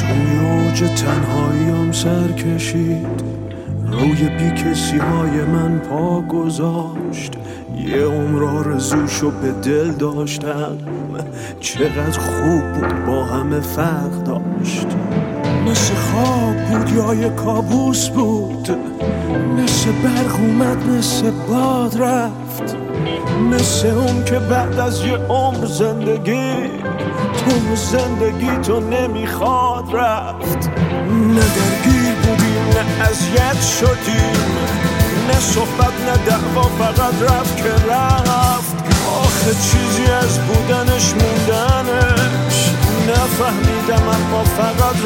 توی اوج تنهاییم سر کشید، روی بی کسی های من پا گذاشت. یه عمر آرزوشو به دل داشتم، چقدر خوب بود با همه فرق داشت. مثل خواب بود یا یه کابوس بود، مثل برق اومد مثل باد رفت، مثل اون که بعد از یه عمر زندگی تو زندگی تو نمیخواد رفت. نه درگیر بودیم نه اذیت شدیم، نه صحبت نه دعوا، فقط رفت که رفت. آخه چیزی از بودنش موندنش نفهمیدم، اما فقط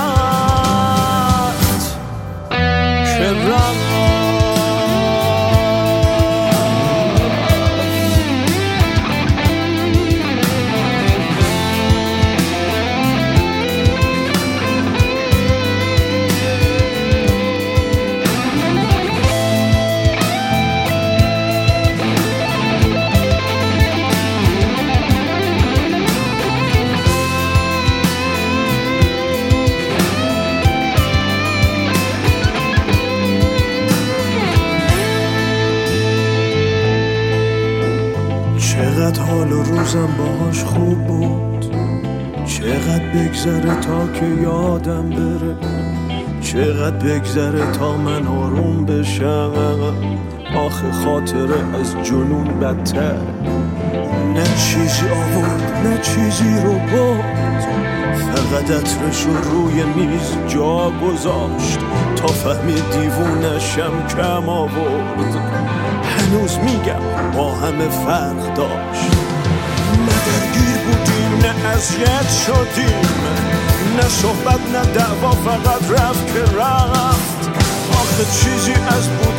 رفت که رفت. چقدر حال و روزم باهاش خوب بود، چقدر بگذره تا که یادم بره، چقدر بگذره تا من آروم بشم. آخه خاطره از جنون بدتر، نه چیزی آورد نه چیزی رو برد، فقط عطرش رو روی میز جا گذاشت تا فهمید دیوونشم کم آورد. هنوز میگم با همه فرق داشت، نه درگیر بودیم نه اذیت شدیم، نه صحبت نه دعوا، فقط رفت که رفت. آخه چیزی از